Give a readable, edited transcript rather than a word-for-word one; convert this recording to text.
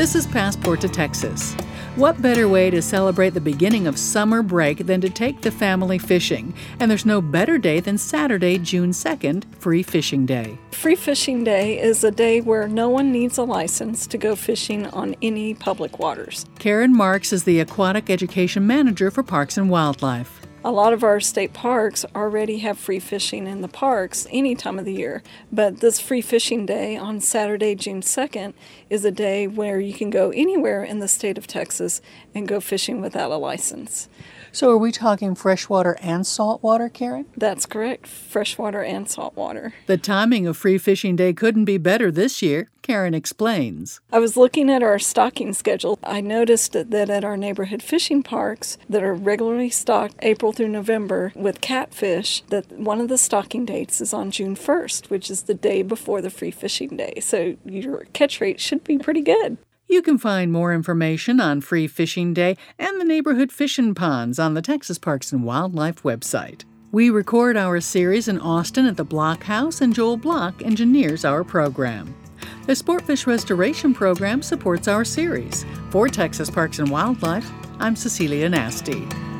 This is Passport to Texas. What better way to celebrate the beginning of summer break than to take the family fishing? And there's no better day than Saturday, June 2nd, Free Fishing Day. Free Fishing Day is a day where no one needs a license to go fishing on any public waters. Karen Marks is the Aquatic Education Manager for Parks and Wildlife. A lot of our state parks already have free fishing in the parks any time of the year, but this Free Fishing Day on Saturday, June 2nd, is a day where you can go anywhere in the state of Texas and go fishing without a license. So are we talking freshwater and saltwater, Karen? That's correct, freshwater and saltwater. The timing of Free Fishing Day couldn't be better this year, Karen explains. I was looking at our stocking schedule. I noticed that at our neighborhood fishing parks that are regularly stocked April through November with catfish, that one of the stocking dates is on June 1st, which is the day before the Free Fishing Day. So your catch rate should be pretty good. You can find more information on Free Fishing Day and the neighborhood fishing ponds on the Texas Parks and Wildlife website. We record our series in Austin at the Block House, and Joel Block engineers our program. The Sportfish Restoration Program supports our series. For Texas Parks and Wildlife, I'm Cecilia Nasty.